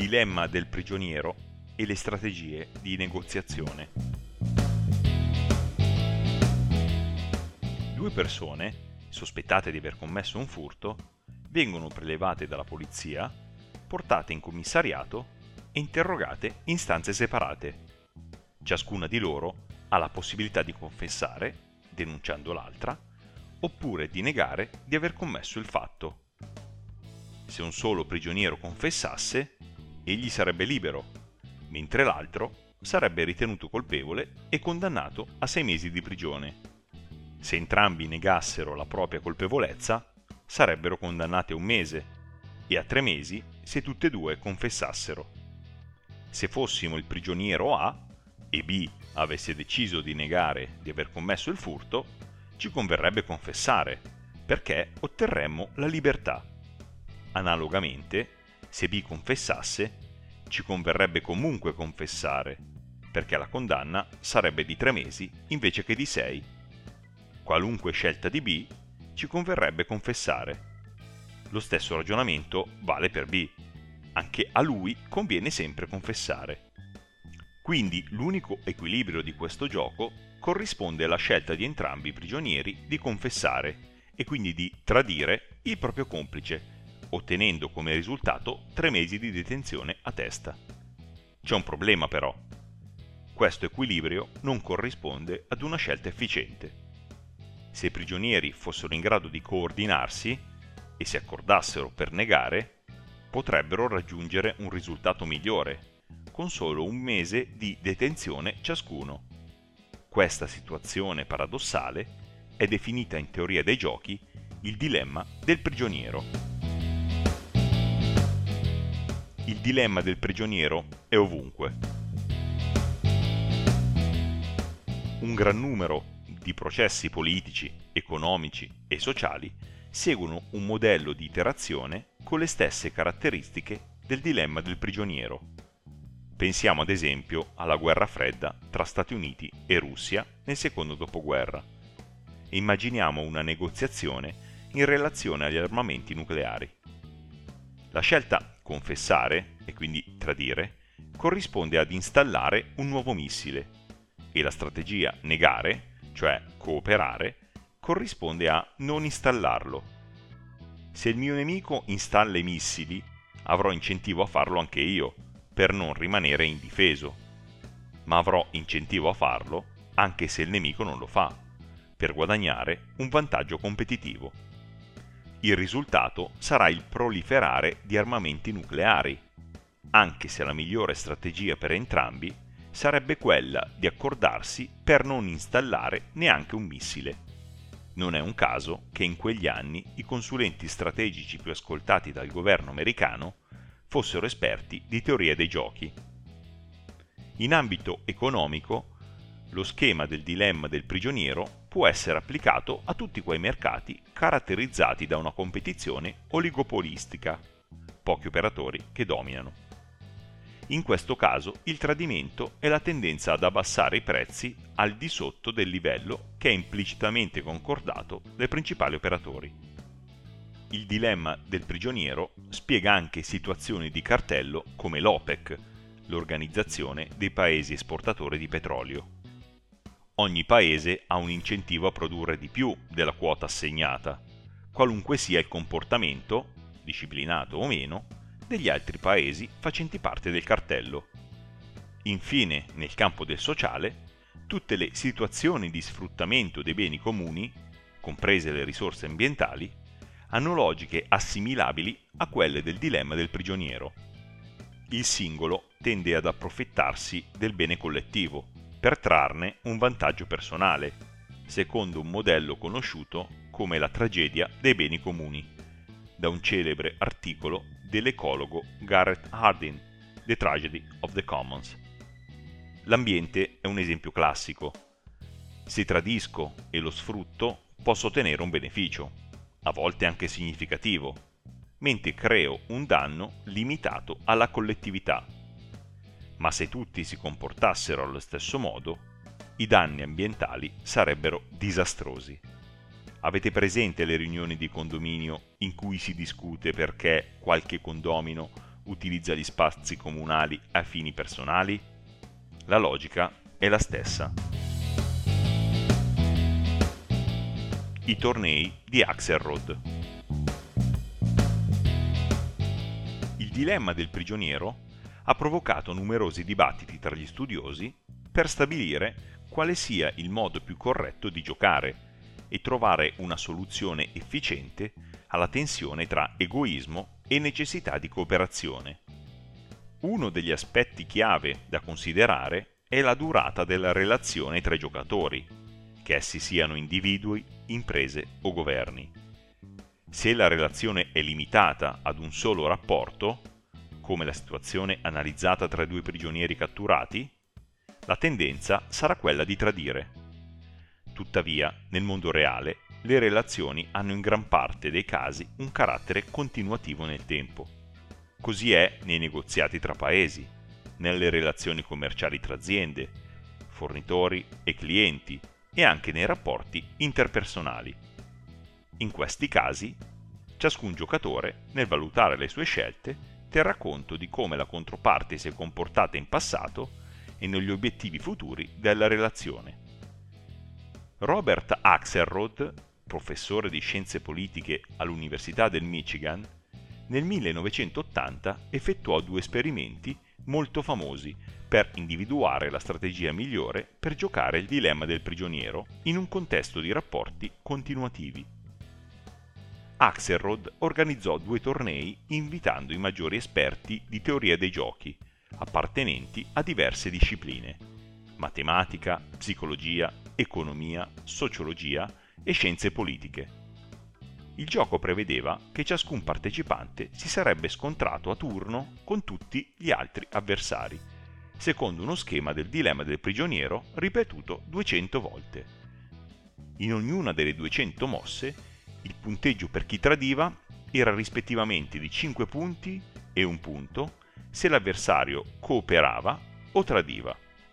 dilemma del prigioniero e le strategie di negoziazione. Due persone, sospettate di aver commesso un furto, vengono prelevate dalla polizia, portate in commissariato e interrogate in stanze separate. Ciascuna di loro ha la possibilità di confessare, denunciando l'altra, oppure di negare di aver commesso il fatto. Se un solo prigioniero confessasse, egli sarebbe libero, mentre l'altro sarebbe ritenuto colpevole e condannato a 6 mesi di prigione. Se entrambi negassero la propria colpevolezza, sarebbero condannati a 1 mese e a 3 mesi se tutte e due confessassero. Se fossimo il prigioniero A e B avesse deciso di negare di aver commesso il furto, ci converrebbe confessare, perché otterremmo la libertà. Analogamente, se B confessasse, ci converrebbe comunque confessare, perché la condanna sarebbe di 3 mesi invece che di 6. Qualunque scelta di B, ci converrebbe confessare. Lo stesso ragionamento vale per B. Anche a lui conviene sempre confessare. Quindi l'unico equilibrio di questo gioco corrisponde alla scelta di entrambi i prigionieri di confessare e quindi di tradire il proprio complice, ottenendo come risultato 3 mesi di detenzione a testa. C'è un problema però. Questo equilibrio non corrisponde ad una scelta efficiente. Se i prigionieri fossero in grado di coordinarsi e si accordassero per negare, potrebbero raggiungere un risultato migliore, con solo 1 mese di detenzione ciascuno. Questa situazione paradossale è definita in teoria dei giochi il dilemma del prigioniero. Il dilemma del prigioniero è ovunque. Un gran numero di processi politici, economici e sociali seguono un modello di iterazione con le stesse caratteristiche del dilemma del prigioniero. Pensiamo ad esempio alla guerra fredda tra Stati Uniti e Russia nel secondo dopoguerra e immaginiamo una negoziazione in relazione agli armamenti nucleari. La scelta confessare, e quindi tradire, corrisponde ad installare un nuovo missile e la strategia negare, cioè cooperare, corrisponde a non installarlo. Se il mio nemico installa i missili, avrò incentivo a farlo anche io, per non rimanere indifeso, ma avrò incentivo a farlo anche se il nemico non lo fa, per guadagnare un vantaggio competitivo. Il risultato sarà il proliferare di armamenti nucleari, anche se la migliore strategia per entrambi sarebbe quella di accordarsi per non installare neanche un missile. Non è un caso che in quegli anni i consulenti strategici più ascoltati dal governo americano fossero esperti di teoria dei giochi. In ambito economico, lo schema del dilemma del prigioniero può essere applicato a tutti quei mercati caratterizzati da una competizione oligopolistica, pochi operatori che dominano. In questo caso il tradimento è la tendenza ad abbassare i prezzi al di sotto del livello che è implicitamente concordato dai principali operatori. Il dilemma del prigioniero spiega anche situazioni di cartello come l'OPEC, l'organizzazione dei paesi esportatori di petrolio. Ogni paese ha un incentivo a produrre di più della quota assegnata, qualunque sia il comportamento, disciplinato o meno, degli altri paesi facenti parte del cartello. Infine, nel campo del sociale, tutte le situazioni di sfruttamento dei beni comuni, comprese le risorse ambientali, hanno logiche assimilabili a quelle del dilemma del prigioniero. Il singolo tende ad approfittarsi del bene collettivo per trarne un vantaggio personale, secondo un modello conosciuto come la tragedia dei beni comuni, da un celebre articolo dell'ecologo Garrett Hardin, The Tragedy of the Commons. L'ambiente è un esempio classico. Se tradisco e lo sfrutto, posso ottenere un beneficio, a volte anche significativo, mentre creo un danno limitato alla collettività. Ma se tutti si comportassero allo stesso modo, i danni ambientali sarebbero disastrosi. Avete presente le riunioni di condominio in cui si discute perché qualche condomino utilizza gli spazi comunali a fini personali? La logica è la stessa. I tornei di Axelrod. Il dilemma del prigioniero ha provocato numerosi dibattiti tra gli studiosi per stabilire quale sia il modo più corretto di giocare e trovare una soluzione efficiente alla tensione tra egoismo e necessità di cooperazione. Uno degli aspetti chiave da considerare è la durata della relazione tra i giocatori, che essi siano individui, imprese o governi. Se la relazione è limitata ad un solo rapporto, come la situazione analizzata tra i due prigionieri catturati, la tendenza sarà quella di tradire. Tuttavia, nel mondo reale, le relazioni hanno in gran parte dei casi un carattere continuativo nel tempo. Così è nei negoziati tra paesi, nelle relazioni commerciali tra aziende, fornitori e clienti e anche nei rapporti interpersonali. In questi casi, ciascun giocatore, nel valutare le sue scelte, terrà conto di come la controparte si è comportata in passato e negli obiettivi futuri della relazione. Robert Axelrod, professore di scienze politiche all'Università del Michigan, nel 1980 effettuò 2 esperimenti molto famosi per individuare la strategia migliore per giocare il dilemma del prigioniero in un contesto di rapporti continuativi. Axelrod organizzò 2 tornei invitando i maggiori esperti di teoria dei giochi, appartenenti a diverse discipline: matematica, psicologia, economia, sociologia e scienze politiche. Il gioco prevedeva che ciascun partecipante si sarebbe scontrato a turno con tutti gli altri avversari, secondo uno schema del dilemma del prigioniero ripetuto 200 volte. In ognuna delle 200 mosse, il punteggio per chi tradiva era rispettivamente di 5 punti e 1 punto se l'avversario cooperava o tradiva.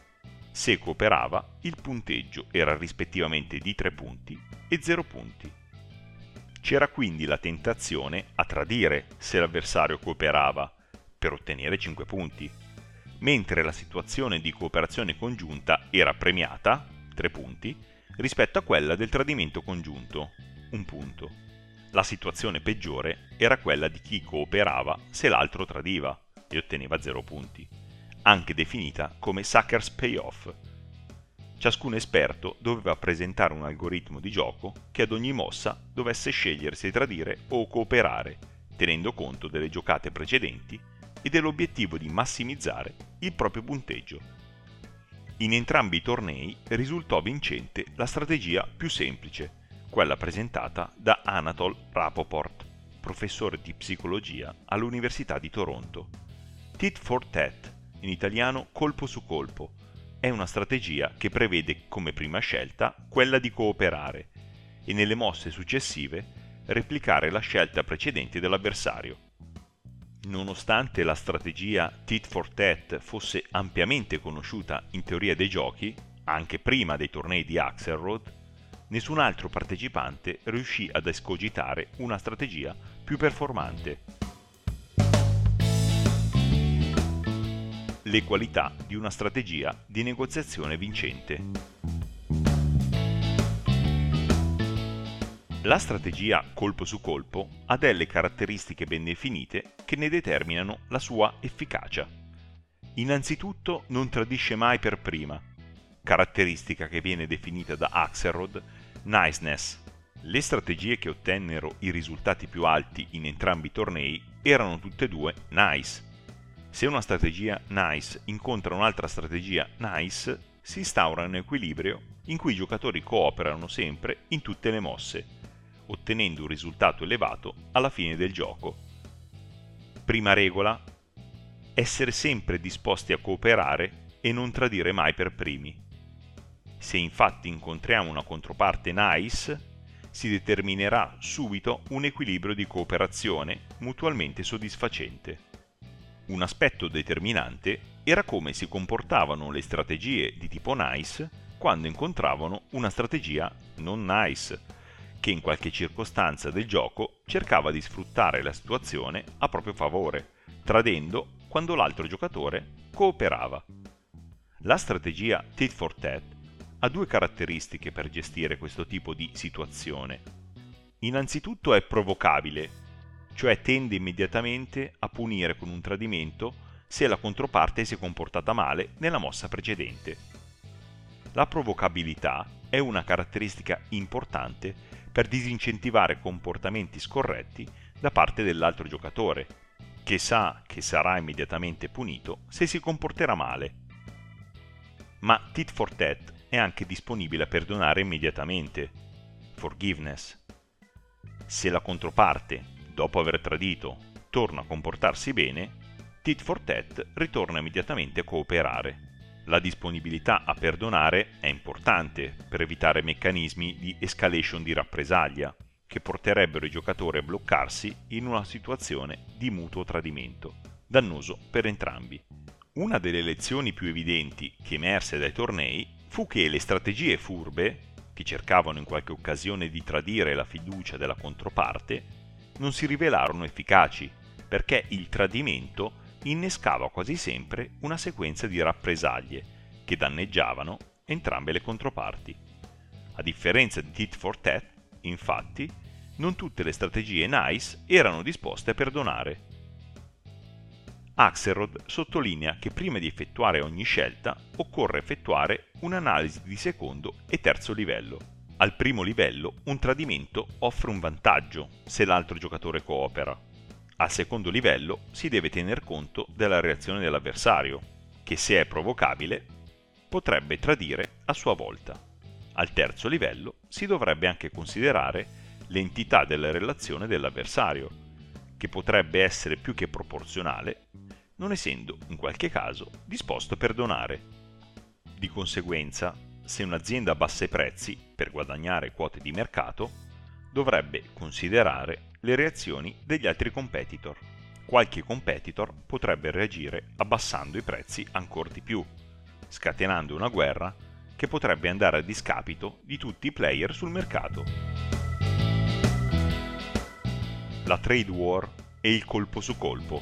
Se cooperava, il punteggio era rispettivamente di 3 punti e 0 punti. C'era quindi la tentazione a tradire se l'avversario cooperava, per ottenere 5 punti, mentre la situazione di cooperazione congiunta era premiata, 3 punti, rispetto a quella del tradimento congiunto, 1 punto. La situazione peggiore era quella di chi cooperava se l'altro tradiva e otteneva 0 punti, anche definita come sucker's payoff. Ciascun esperto doveva presentare un algoritmo di gioco che ad ogni mossa dovesse scegliere se tradire o cooperare, tenendo conto delle giocate precedenti e dell'obiettivo di massimizzare il proprio punteggio. In entrambi i tornei risultò vincente la strategia più semplice, quella presentata da Anatol Rapoport, professore di psicologia all'Università di Toronto. Tit for tat, in italiano colpo su colpo, è una strategia che prevede come prima scelta quella di cooperare e nelle mosse successive replicare la scelta precedente dell'avversario. Nonostante la strategia tit for tat fosse ampiamente conosciuta in teoria dei giochi, anche prima dei tornei di Axelrod, nessun altro partecipante riuscì ad escogitare una strategia più performante. Le qualità di una strategia di negoziazione vincente. La strategia colpo su colpo ha delle caratteristiche ben definite che ne determinano la sua efficacia. Innanzitutto non tradisce mai per prima, caratteristica che viene definita da Axelrod niceness. Le strategie che ottennero i risultati più alti in entrambi i tornei erano tutte e 2 nice. Se una strategia nice incontra un'altra strategia nice, si instaura un equilibrio in cui i giocatori cooperano sempre in tutte le mosse, ottenendo un risultato elevato alla fine del gioco. Prima regola: essere sempre disposti a cooperare e non tradire mai per primi. Se infatti incontriamo una controparte nice, si determinerà subito un equilibrio di cooperazione mutualmente soddisfacente. Un aspetto determinante era come si comportavano le strategie di tipo nice quando incontravano una strategia non nice, che in qualche circostanza del gioco cercava di sfruttare la situazione a proprio favore, tradendo quando l'altro giocatore cooperava. La strategia tit for tat ha due caratteristiche per gestire questo tipo di situazione. Innanzitutto è provocabile, cioè tende immediatamente a punire con un tradimento se la controparte si è comportata male nella mossa precedente. La provocabilità è una caratteristica importante per disincentivare comportamenti scorretti da parte dell'altro giocatore, che sa che sarà immediatamente punito se si comporterà male. Ma tit for tat è anche disponibile a perdonare immediatamente, forgiveness. Se la controparte, dopo aver tradito, torna a comportarsi bene, tit for tat ritorna immediatamente a cooperare. La disponibilità a perdonare è importante per evitare meccanismi di escalation di rappresaglia che porterebbero i giocatori a bloccarsi in una situazione di mutuo tradimento, dannoso per entrambi. Una delle lezioni più evidenti che emerse dai tornei fu che le strategie furbe, che cercavano in qualche occasione di tradire la fiducia della controparte, non si rivelarono efficaci, perché il tradimento innescava quasi sempre una sequenza di rappresaglie che danneggiavano entrambe le controparti. A differenza di tit for tat, infatti, non tutte le strategie NICE erano disposte a perdonare. Axelrod sottolinea che prima di effettuare ogni scelta occorre effettuare un'analisi di secondo e terzo livello. Al primo livello un tradimento offre un vantaggio se l'altro giocatore coopera. Al secondo livello si deve tener conto della reazione dell'avversario, che se è provocabile potrebbe tradire a sua volta. Al terzo livello si dovrebbe anche considerare l'entità della relazione dell'avversario, che potrebbe essere più che proporzionale, non essendo in qualche caso disposto a perdonare. Di conseguenza, se un'azienda abbassa i prezzi per guadagnare quote di mercato, dovrebbe considerare le reazioni degli altri competitor. Qualche competitor potrebbe reagire abbassando i prezzi ancora di più, scatenando una guerra che potrebbe andare a discapito di tutti i player sul mercato. La trade war e il colpo su colpo.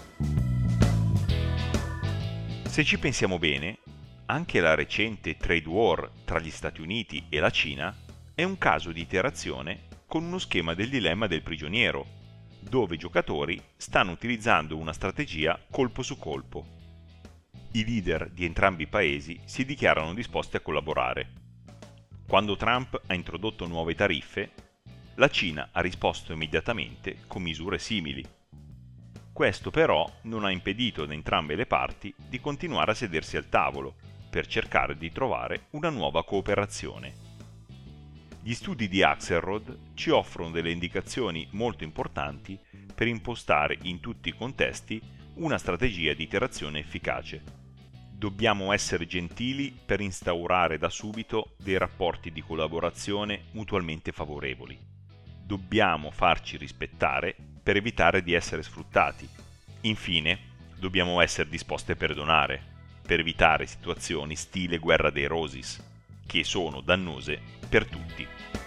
Se ci pensiamo bene, anche la recente trade war tra gli Stati Uniti e la Cina è un caso di iterazione con uno schema del dilemma del prigioniero, dove i giocatori stanno utilizzando una strategia colpo su colpo. I leader di entrambi i paesi si dichiarano disposti a collaborare. Quando Trump ha introdotto nuove tariffe, la Cina ha risposto immediatamente con misure simili. Questo però non ha impedito ad entrambe le parti di continuare a sedersi al tavolo per cercare di trovare una nuova cooperazione. Gli studi di Axelrod ci offrono delle indicazioni molto importanti per impostare in tutti i contesti una strategia di iterazione efficace. Dobbiamo essere gentili per instaurare da subito dei rapporti di collaborazione mutualmente favorevoli. Dobbiamo farci rispettare per evitare di essere sfruttati. Infine, dobbiamo essere disposti a perdonare, per evitare situazioni stile guerra dei Roses, che sono dannose per tutti.